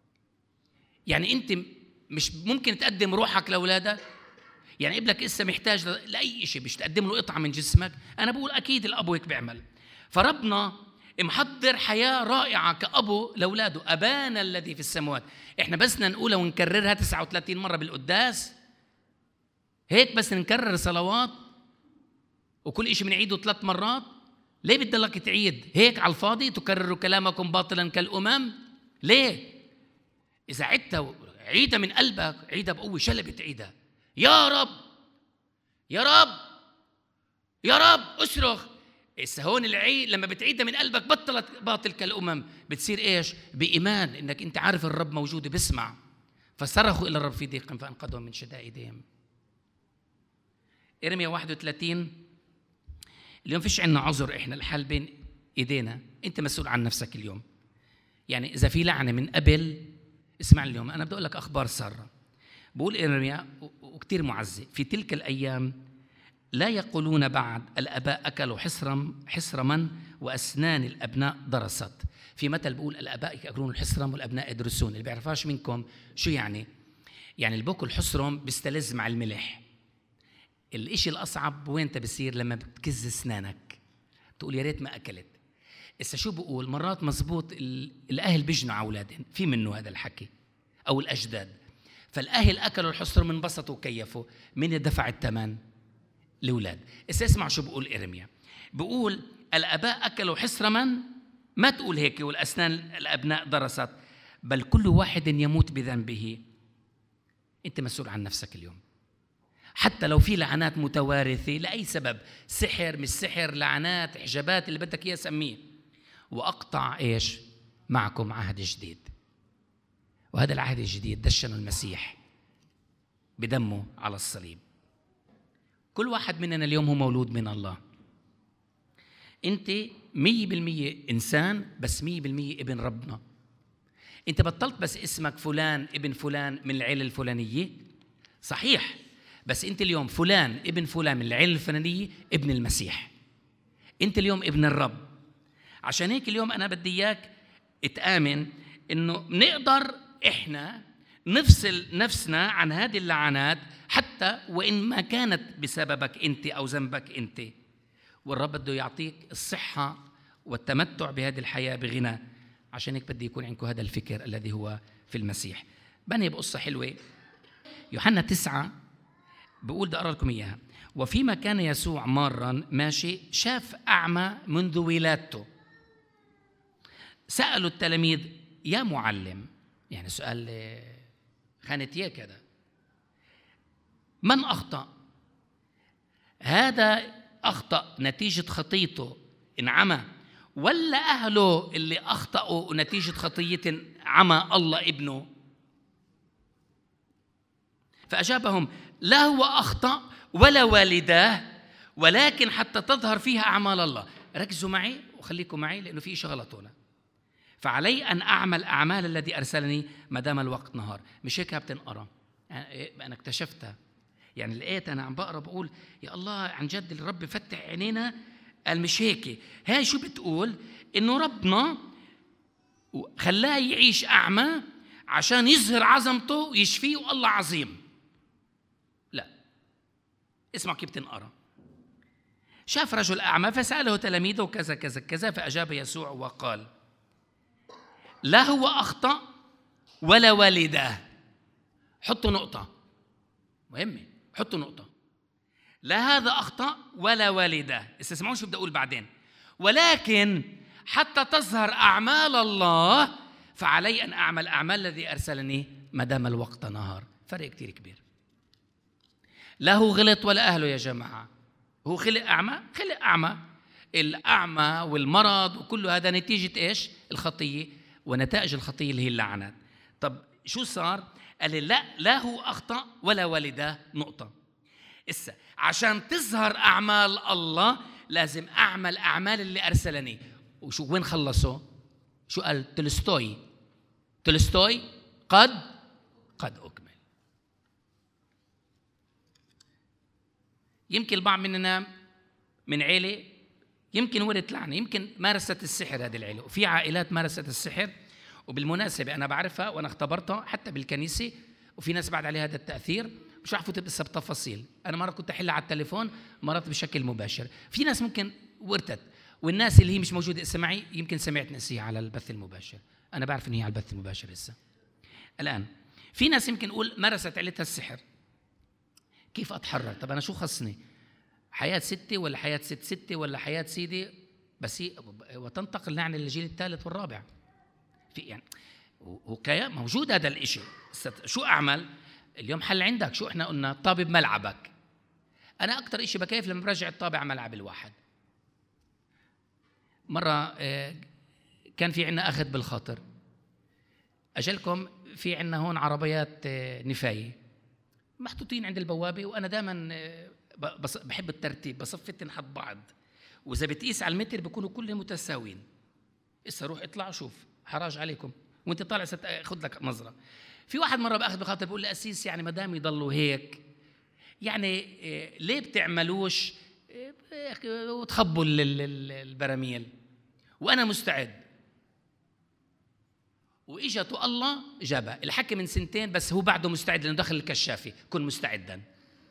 يعني أنت مش ممكن تقدم روحك لأولادك؟ يعني ابنك إسا محتاج لأي شيء، مش تقدم له قطعة من جسمك؟ أنا بقول أكيد الأب هيك بيعمل. فربنا محضر حياة رائعة كأبو لأولاده. أبانا الذي في السماوات، إحنا بس نقولها ونكررها تسعة وثلاثين مرة بالقداس، هيك بس نكرر صلوات وكل إشي بنعيده ثلاث مرات. ليه بدك تعيد هيك على الفاضي؟ تكرروا كلامكم باطلا كالأمم. ليه؟ إذا عدتها عيدها من قلبك، عيدها بقوة، شلبت عيدها يا رب يا رب يا رب، اصرخ. إذا هون العيد لما بتعيدها من قلبك بطلت باطل كالأمم، بتصير إيش؟ بإيمان إنك أنت عارف الرب موجود بسمع. فصرخوا إلى الرب في ضيق فأنقذهم من شدائدهم. إرميا واحد وثلاثين. اليوم فيش عنا عذر، إحنا الحال بين إيدينا، أنت مسؤول عن نفسك اليوم. يعني إذا في لعنة من قبل، اسمع اليوم أنا بدي أقول لك أخبار سارة. بقول إرميا وكتير معزي، في تلك الأيام لا يقولون بعد الآباء أكلوا حصرم حصرما وأسنان الأبناء درست. في مثل بقول الآباء يأكلون الحصرم والأبناء يدرسون. اللي بيعرفاش منكم شو يعني؟ يعني اللي بأكل حصرم بيستلذ مع الملح. الإشي الأصعب وين بصير؟ لما بتكز أسنانك تقول يا ريت ما أكلت. إسا شو بقول؟ مرات مزبوط الأهل بيجنوا أولادهم، في منه هذا الحكي، أو الأجداد. فالأهل أكلوا الحصر من بسطوا وكيفوا، من دفع الثمن؟ الأولاد. إسا اسمع شو بقول إرميا، بقول الآباء أكلوا حصرما، ما تقول هيك والأسنان الأبناء درست، بل كل واحد يموت بذنبه. أنت مسؤول عن نفسك اليوم. حتى لو في لعنات متوارثة لأي سبب، سحر مش سحر، لعنات، حجابات، اللي بدك إياه سميه. وأقطع إيش معكم عهد جديد. وهذا العهد الجديد دشن المسيح بدمه على الصليب. كل واحد مننا اليوم هو مولود من الله. أنت مية بالمية إنسان، بس مية بالمية ابن ربنا. أنت بطلت بس اسمك فلان ابن فلان من العيلة الفلانية، صحيح، بس أنت اليوم فلان ابن فلان من العيلة الفلانية، ابن المسيح. أنت اليوم ابن الرب. عشان هيك اليوم أنا بدي إياك تآمن إنه نقدر إحنا نفصل نفسنا عن هذه اللعنات، حتى وإن ما كانت بسببك أنت أو ذنبك أنت. والرب بده يعطيك الصحة والتمتع بهذه الحياة بغنى. عشان هيك بدي يكون عندكم هذا الفكر الذي هو في المسيح. بني بقصة حلوة، يوحنا تسعة بقول بدي أقرأ لكم إياها. وفيما كان يسوع مارا ماشي شاف أعمى منذ ولادته. سألوا التلاميذ يا معلم، يعني سؤال خانتيه كذا، من أخطأ؟ هذا أخطأ نتيجة خطيته انعمى، ولا أهله اللي أخطأوا نتيجة خطية عمى الله ابنه؟ فأجابهم لا هو أخطأ ولا والداه، ولكن حتى تظهر فيها أعمال الله. ركزوا معي وخليكم معي لأنه في شيء غلط هنا. فعلي أن أعمل أعمال الذي أرسلني ما دام الوقت نهار. مش هيك بتنقرأ؟ أنا اكتشفتها، يعني لقيت أنا عم بقرأ بقول يا الله عن جد الرب فتح عينينا. قال مش هيك، هاي شو بتقول؟ إنه ربنا خلاه يعيش أعمى عشان يظهر عظمته ويشفيه والله عظيم. لا، اسمع كيف بتنقرأ. شاف رجل أعمى فسأله تلاميذه كذا كذا كذا، فأجاب يسوع وقال لا هو أخطأ ولا والداه. حطوا نقطة مهمة، حطوا نقطة. لا هذا أخطأ ولا والداه. استسمعون شو بدي أقول بعدين. ولكن حتى تظهر أعمال الله فعلي أن أعمل أعمال الذي أرسلني ما دام الوقت نهار. فرق كتير كبير. لا هو غلط ولا أهله يا جماعة. هو خلق أعمى، خلق أعمى. الأعمى والمرض وكل هذا نتيجة إيش؟ الخطية، ونتائج الخطية اللي هي اللعنات. طب شو صار؟ قال لي لا لا هو أخطأ ولا والداه نقطة. إسا عشان تظهر أعمال الله لازم أعمل أعمال اللي أرسلني. وشو وين خلصوا؟ شو قال تولستوي؟ تولستوي قد قد أكمل. يمكن البعض مننا من عيلة يمكن ورث لعنة، يمكن مارست السحر هذه العيلة، وفي عائلات مارست السحر، وبالمناسبة أنا بعرفها وأنا اختبرتها حتى بالكنيسة، وفي ناس بعد عليها هذا التأثير. مش رح فوت بس بتفاصيل، أنا مرة كنت أحلها على التليفون، مرات بشكل مباشر. في ناس ممكن ورثت، والناس اللي هي مش موجودة اسا معي يمكن سمعت نسيها على البث المباشر. أنا بعرف إن هي على البث المباشر لسه. الآن في ناس يمكن نقول مارست عيلتها السحر. كيف أتحرر؟ طب أنا شو خصني؟ حياة ستة ولا حياة ست ستة ولا حياة سيدي؟ بس هي وتنتقل يعني للجيل الثالث والرابع. في يعني هو كيان موجود هذا الإشي. شو أعمل؟ اليوم حل عندك. شو إحنا قلنا؟ طابب ملعبك. أنا أكتر إشي بكيف لما برجع الطابع ملعب الواحد. مرة كان في عنا أخذ بالخاطر، أجلكم في عنا هون عربيات نفاية محطوطين عند البوابة، وأنا دائما بحب الترتيب، بصفتن حد بعض، وإذا بتقيس على المتر بيكونوا كلهم متساويين. إسا روح اطلع شوف، حراج عليكم وانت طالع ستاخذ لك نظرة. في واحد مرة بأخذ بخاطر بقول لي أسيس يعني ما دام يضلوا هيك يعني ليه بتعملوش وتخبوا البراميل؟ وأنا مستعد. وإجته الله جابها. الحكي من سنتين بس هو بعده مستعد لأنه دخل الكشافة. كن مستعدا.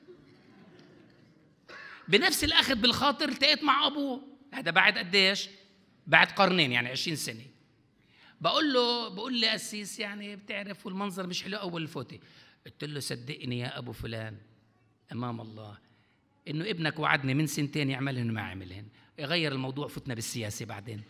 بنفس الأخذ بالخاطر التقيت مع أبوه، هذا بعد قديش؟ بعد قرنين يعني عشرين سنة. بقول له بقول لي أسيس يعني بتعرف والمنظر مش حلو أول الفوتة. قلت له صدقني يا أبو فلان أمام الله إنه ابنك وعدني من سنتين يعملهن ما عملهن. يغير الموضوع، فتنا بالسياسة بعدين.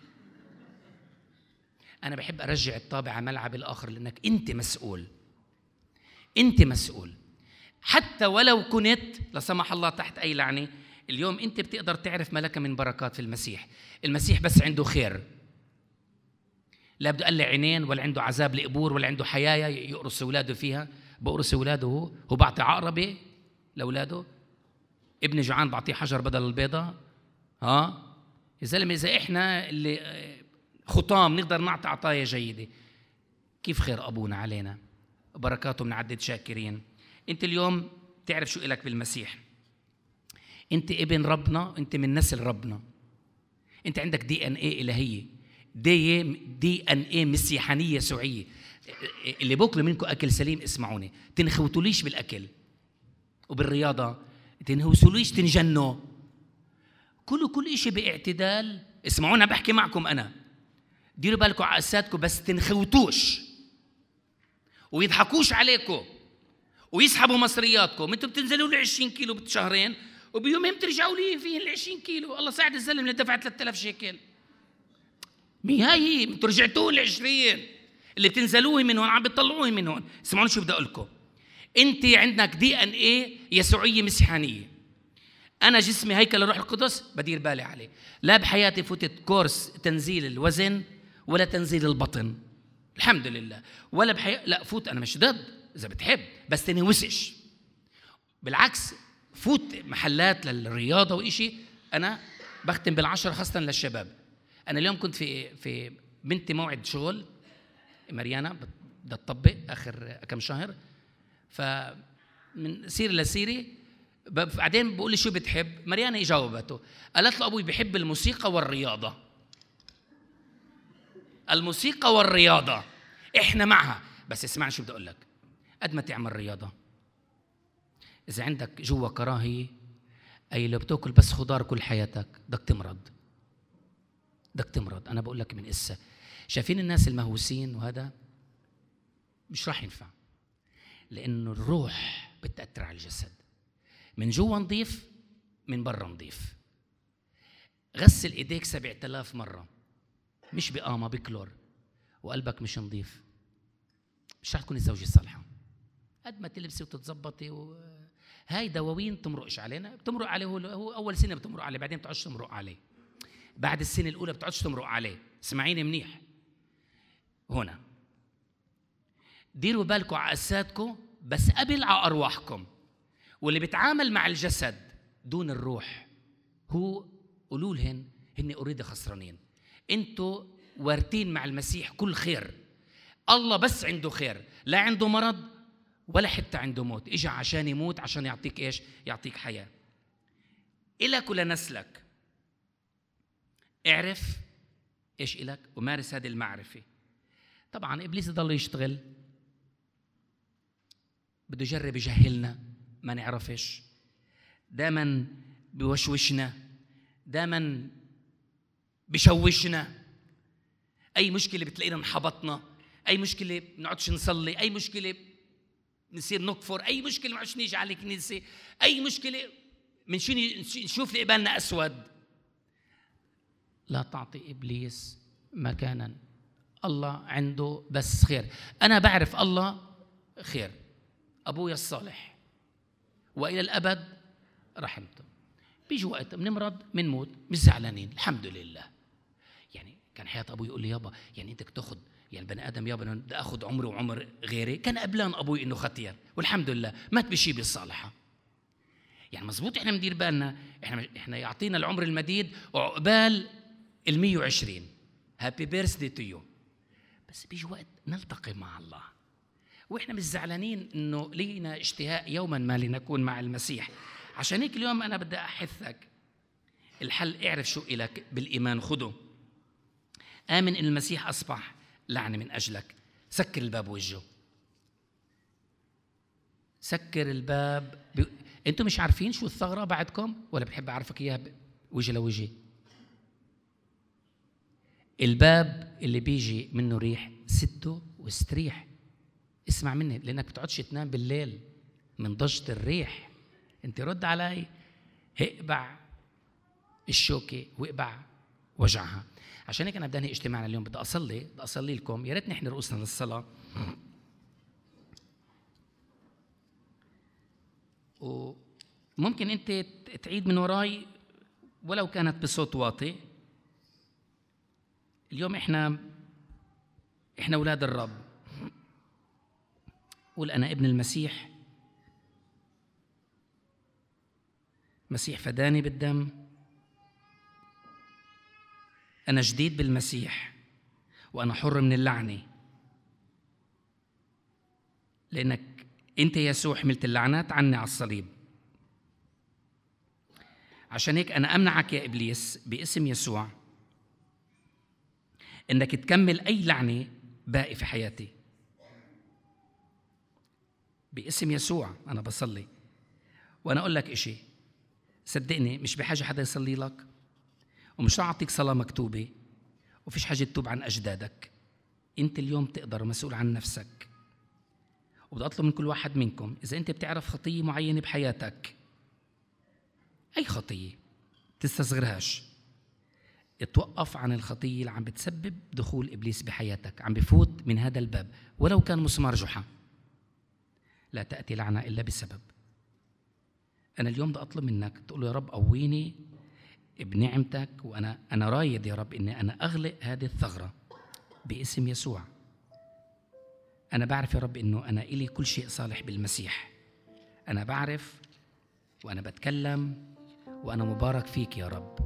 أنا بحب أرجع الطابع على ملعب الآخر لأنك أنت مسؤول. أنت مسؤول حتى ولو كنت لا سمح الله تحت أي لعنة. اليوم أنت بتقدر تعرف ما لك من بركات في المسيح. المسيح بس عنده خير، لا بده قلع عينين ولا عنده عذاب لقبور ولا عنده حيايا يقرص أولاده فيها. بقرص أولاده هو هو بعطي عقربة لأولاده. ابن جوعان بعطيه حجر بدل البيضة. ها يا زلمة، إذا إحنا اللي خطام نقدر نعطي عطايا جيدة، كيف خير أبونا علينا؟ بركاته بنعدد شاكرين. أنت اليوم تعرف شو إلك بالمسيح. أنت ابن ربنا، أنت من نسل ربنا، أنت عندك دي أن ايه إلهية، دي دي أن ايه مسيحانية يسوعية. اللي بوكلوا منكم أكل سليم اسمعوني، تنخوتوليش بالأكل وبالرياضة، تنهوسوليش تنجنوا، كله كل إشي باعتدال. اسمعونا بحكي معكم أنا، ديروا بالكم على أساتكم بس تنخوتوش ويضحكوش عليكم ويسحبوا مصرياتكم. انتوا بتنزلوا لي عشرين كيلو بشهرين وبيومين بترجعوا لي فيه ال عشرين كيلو. الله ساعد الزلمه اللي دفع ثلاثة آلاف شيكل. مي هاي انتوا رجعتوا ل عشرين اللي بتنزلوه من هون عم بتطلعوه من هون. اسمعوني شو بدي اقول لكم، انت عندك دي ان ايه يسوعيه مسيحانيه. انا جسمي هيكل الروح القدس بدير بالي عليه. لا بحياتي فتت كورس تنزيل الوزن ولا تنزيل البطن الحمد لله، ولا بحي... لا فوت. أنا مش ضد إذا بتحب بس تنوسش. بالعكس فوت محلات للرياضة وإشي. أنا بختم بالعشرة خاصة للشباب. أنا اليوم كنت في في بنتي موعد شغل مريانا بدها تطبق آخر كم شهر، فمن سير لسيري بعدين بقول لي شو بتحب. مريانا جاوبته قالت له أبوي بحب الموسيقى والرياضة. الموسيقى والرياضة إحنا معها، بس اسمعني شو بدي أقول لك. قد ما تعمل رياضة إذا عندك جوا كراهية، أي لو بتأكل بس خضار كل حياتك بدك تمرض، بدك تمرض. أنا بقول لك من إسا شايفين الناس المهووسين وهذا مش راح ينفع، لأنه الروح بتأثر على الجسد. من جوا نضيف، من برا نضيف. غسل إيديك سبعة آلاف مرة مش بقامة بكلور وقلبك مش نظيف، مش رح تكون الزوجة الصالحة. قد ما تلبسي وتتظبطي و... هاي دواوين تمرقش علينا. بتمرق عليه هو, هو أول سنة بتمرق عليه، بعدين بتعش تمرق عليه. بعد السنة الأولى بتقعدش تمرق عليه. اسمعيني منيح هنا، ديروا بالكم على أجسادكم بس قبل على أرواحكم. واللي بيتعامل مع الجسد دون الروح هو قولوا لهن هن أوريدي خسرانين. انتوا وارتين مع المسيح كل خير. الله بس عنده خير، لا عنده مرض ولا حتى عنده موت. إجا عشان يموت عشان يعطيك إيش؟ يعطيك حياة إلك ولنسلك. اعرف إيش إلك ومارس هذه المعرفة. طبعا إبليس يضل يشتغل، بده يجرب يجهلنا ما نعرفش، دائما بيوشوشنا، دائما بشوشنا. أي مشكلة بتلاقينا انحبطنا، أي مشكلة بنقعدش نصلي، أي مشكلة نصير نكفر، أي مشكلة ما نعرفش نيجي على الكنيسة، أي مشكلة من شو نشوف لقبالنا أسود. لا تعطي إبليس مكانا. الله عنده بس خير. أنا بعرف الله خير، أبويا الصالح وإلى الأبد رحمته. بيجي وقت بنمرض منموت مش زعلانين، الحمد لله. يعني كان حياة أبوي يقول لي يابا يعني أنت تاخد يعني بني آدم يابا بدي أخذ عمري وعمر غيري. كان قبلان أبوي إنه خطير والحمد لله مات بشي بالصالحة. يعني مزبوط إحنا مدير بالنا، إحنا إحنا يعطينا العمر المديد وعقبال المية وعشرين. هابي بيرثدي تو يو. بس بيجي وقت نلتقي مع الله وإحنا مش زعلانين إنه لينا اشتهاء يوما ما لنكون مع المسيح. عشان هيك اليوم أنا بدي أحثك الحل. اعرف شو إلك بالإيمان، خده. آمن إن المسيح أصبح لعنة من أجلك. سكر الباب وجهه، سكر الباب. ب... أنتم مش عارفين شو الثغرة بعدكم ولا بحب أعرفك إياها وجه لوجه؟ الباب اللي بيجي منه ريح سده واستريح. اسمع مني لأنك بتقعدش تنام بالليل من ضجة الريح. أنت رد علي، اقبع الشوكة واقبع وجعها. عشان هيك أنا بدي أنهي اجتماعنا اليوم. بدي أصلي بدي أصلي لكم. يا ريت نحن رؤوسنا للصلاة. وممكن أنت تعيد من وراي ولو كانت بصوت واطي. اليوم إحنا إحنا أولاد الرب. قول أنا ابن المسيح، مسيح فداني بالدم، أنا جديد بالمسيح وأنا حر من اللعنة، لأنك أنت يسوع حملت اللعنات عني على الصليب. عشان هيك أنا أمنعك يا إبليس باسم يسوع إنك تكمل أي لعنة باقي في حياتي. باسم يسوع أنا بصلي. وأنا أقول لك إشي، صدقني مش بحاجة حدا يصلي لك، ومش رح أعطيك صلاة مكتوبة، وفيش حاجة تتوب عن أجدادك. أنت اليوم تقدر مسؤول عن نفسك. وبدي أطلب من كل واحد منكم إذا أنت بتعرف خطية معينة بحياتك، أي خطية تستصغرهاش، اتوقف عن الخطية اللي عم بتسبب دخول إبليس بحياتك، عم بفوت من هذا الباب ولو كان مسمار جحا. لا تأتي لعنة إلا بسبب. أنا اليوم بدي أطلب منك تقول يا رب قويني بنعمتك، وأنا أنا رايد يا رب إني أنا أغلق هذه الثغرة باسم يسوع. أنا بعرف يا رب إنه أنا إلي كل شيء صالح بالمسيح. أنا بعرف وأنا بتكلم وأنا مبارك فيك يا رب.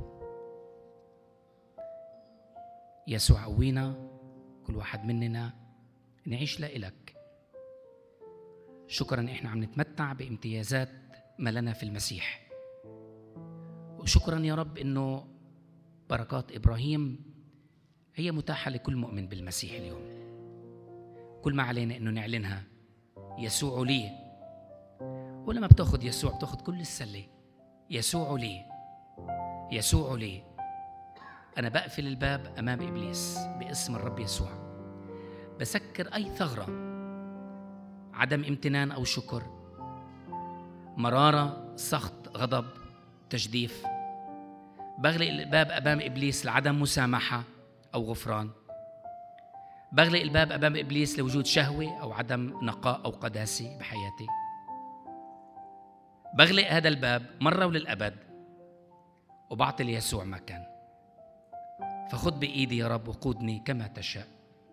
يسوع قوينا كل واحد مننا نعيش لإلك. شكرا إحنا عم نتمتع بامتيازات ما لنا في المسيح. وشكرا يا رب إنه بركات إبراهيم هي متاحة لكل مؤمن بالمسيح اليوم. كل ما علينا إنه نعلنها يسوع لي. ولما بتاخد يسوع بتاخد كل السلة. يسوع لي، يسوع لي. أنا بقفل الباب أمام إبليس باسم الرب يسوع. بسكر أي ثغرة، عدم امتنان أو شكر، مرارة، سخط، غضب، تجديف. بغلق الباب أمام إبليس لعدم مسامحة أو غفران. بغلق الباب أمام إبليس لوجود شهوة أو عدم نقاء أو قداسة بحياتي. بغلق هذا الباب مرة وللأبد وبعطي ليسوع مكان. فخذ بإيدي يا رب وقودني كما تشاء.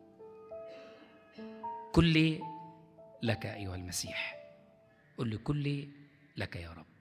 كلي لك أيها المسيح. قل لي كلي لك يا رب.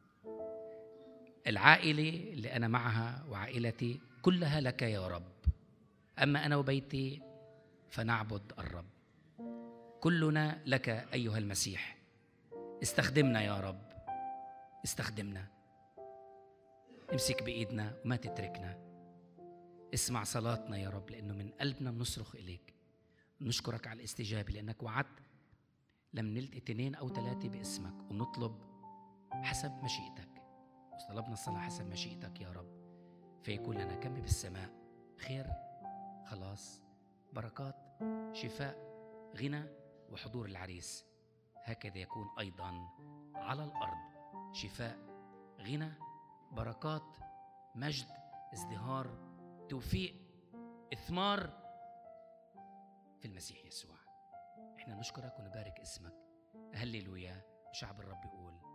العائلة اللي أنا معها وعائلتي كلها لك يا رب، أما أنا وبيتي فنعبد الرب. كلنا لك أيها المسيح. استخدمنا يا رب، استخدمنا، امسك بإيدنا وما تتركنا. اسمع صلاتنا يا رب، لأنه من قلبنا بنصرخ إليك. نشكرك على الاستجابة، لأنك وعدت لم نلت اثنين أو ثلاثة باسمك ونطلب حسب مشيئتك، وطلبنا الصلاة حسب مشيئتك يا رب، فيكون لنا كم بالسماء خير، خلاص، بركات، شفاء، غنى وحضور العريس. هكذا يكون أيضا على الأرض، شفاء، غنى، بركات، مجد، ازدهار، توفيق، إثمار في المسيح يسوع. احنا نشكرك ونبارك اسمك. هللويا. شعب الرب يقول